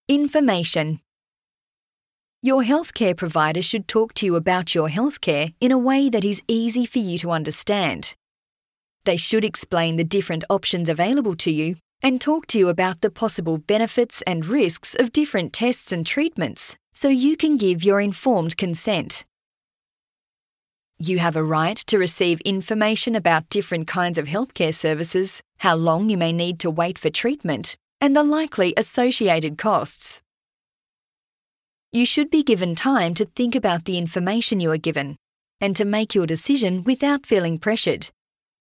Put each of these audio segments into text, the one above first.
Information. Your healthcare provider should talk to you about your healthcare in a way that is easy for you to understand. They should explain the different options available to you and talk to you about the possible benefits and risks of different tests and treatments so you can give your informed consent. You have a right to receive information about different kinds of healthcare services, how long you may need to wait for treatment, and the likely associated costs. You should be given time to think about the information you are given and to make your decision without feeling pressured.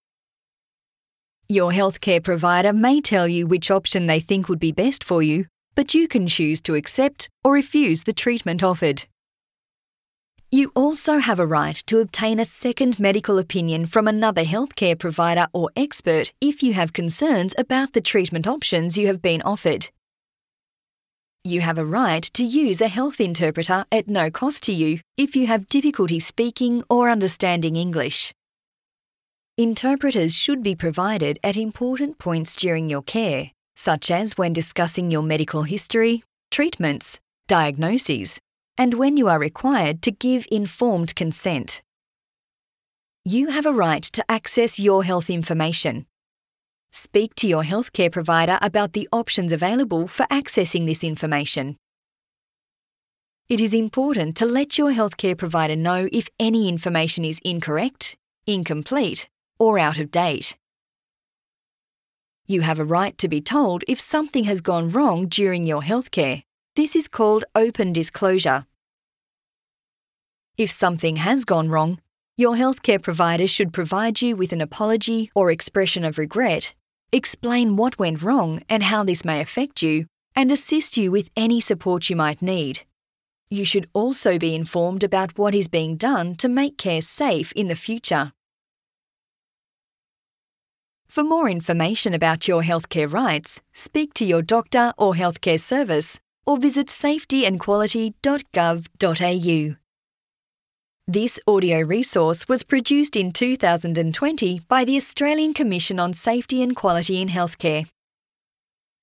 Your healthcare provider may tell you which option they think would be best for you, but you can choose to accept or refuse the treatment offered. You also have a right to obtain a second medical opinion from another healthcare provider or expert if you have concerns about the treatment options you have been offered. You have a right to use a health interpreter at no cost to you if you have difficulty speaking or understanding English. Interpreters should be provided at important points during your care, such as when discussing your medical history, treatments, diagnoses, and when you are required to give informed consent. You have a right to access your health information. Speak to your healthcare provider about the options available for accessing this information. It is important to let your healthcare provider know if any information is incorrect, incomplete, or out of date. You have a right to be told if something has gone wrong during your healthcare. This is called open disclosure. If something has gone wrong, your healthcare provider should provide you with an apology or expression of regret, explain what went wrong and how this may affect you, and assist you with any support you might need. You should also be informed about what is being done to make care safe in the future. For more information about your healthcare rights, speak to your doctor or healthcare service or visit safetyandquality.gov.au. This audio resource was produced in 2020 by the Australian Commission on Safety and Quality in Healthcare.